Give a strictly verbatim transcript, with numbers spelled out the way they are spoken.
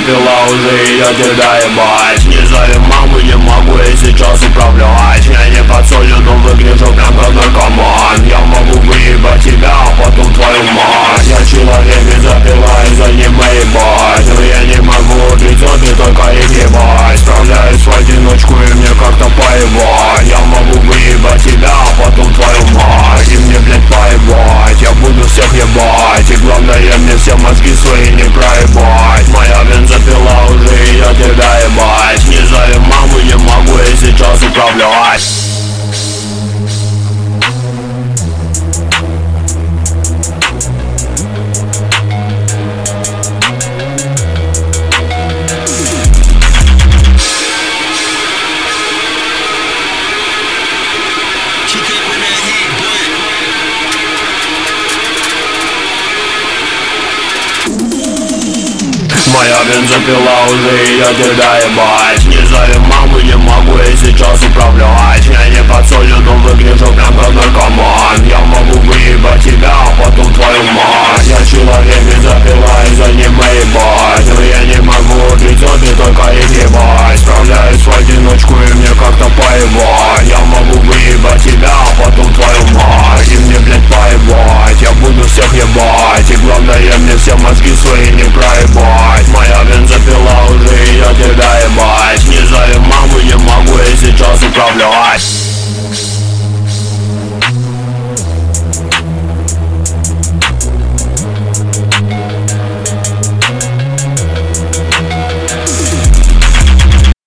бензопила уже, и я тебя ебать. Не зови маму, не могу я сейчас управлять. Я не под солью, но выгляжу прям как наркоман. Я могу выебать тебя, а потом твою мать. Я человек бензопила, и за ним ебать. Но я не могу придёт и только их ебать. Справляюсь в одиночку и мне как-то поебать. Я могу выебать тебя, а потом твою мать. И мне, блядь, поебать, я буду всех ебать. И главное, мне все мозги свои не проебать. Моя бензопила уже, и я тебя ебать. Не зови маму, не могу я сейчас управлять. Моя бензопила уже, и я тебя ебать. Не зови маму, не могу я сейчас управлять. Я не под солью, но выгляжу прям как наркоман. Я могу выебать тебя, а потом твою мать. Я человек бензопила, и за ним ебать. Но я не могу придёт и только их ебать. Справляюсь в одиночку и мне как-то поебать.